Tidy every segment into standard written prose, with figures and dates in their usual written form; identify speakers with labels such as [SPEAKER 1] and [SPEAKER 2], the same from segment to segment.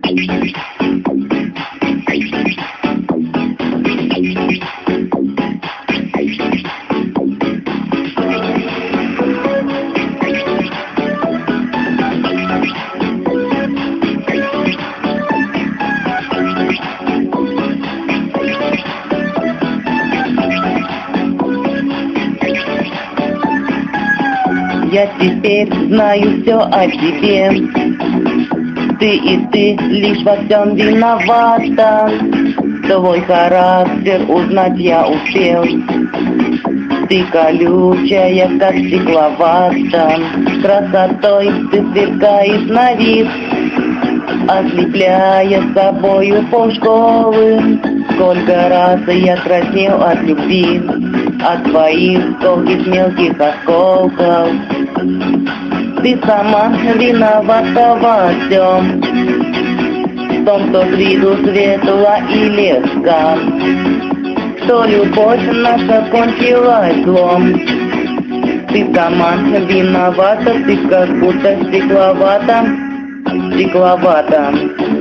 [SPEAKER 1] Я теперь знаю все о тебе. Ты и ты лишь во всем виновата. Твой характер узнать я успел. Ты колючая, как стекловата. Красотой ты сверкаешь на вид, ослепляя собою полшколы. Сколько раз я краснел от любви, от твоих тонких мелких осколков. Ты сама виновата во всем, в том, что с виду светла и легка, что любовь наша кончилась злом. Ты сама виновата, ты как будто стекловата, стекловата,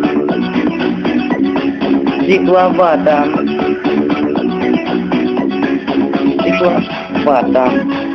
[SPEAKER 1] стекловата, стекловата.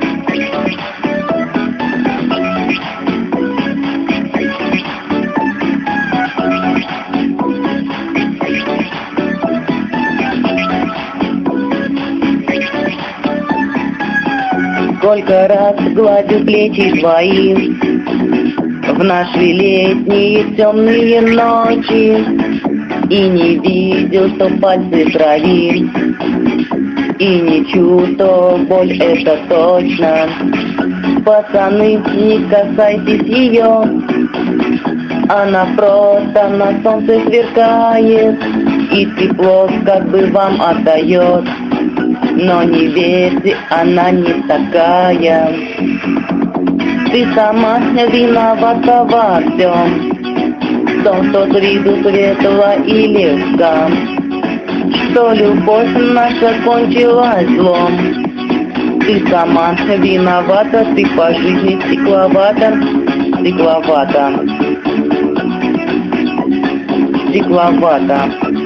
[SPEAKER 1] Сколько раз гладил плечи твои в наши летние темные ночи, и не видел, что пальцы крови, и не чувствовал боль, это точно. Пацаны, не касайтесь ее, она просто на солнце сверкает, и тепло как бы вам отдает. Но не верьте, она не такая. Ты сама виновата во всем, в том, что с виду светла и легка, что любовь наша кончилась злом. Ты сама виновата, ты по жизни стекловата, стекловата, стекловата.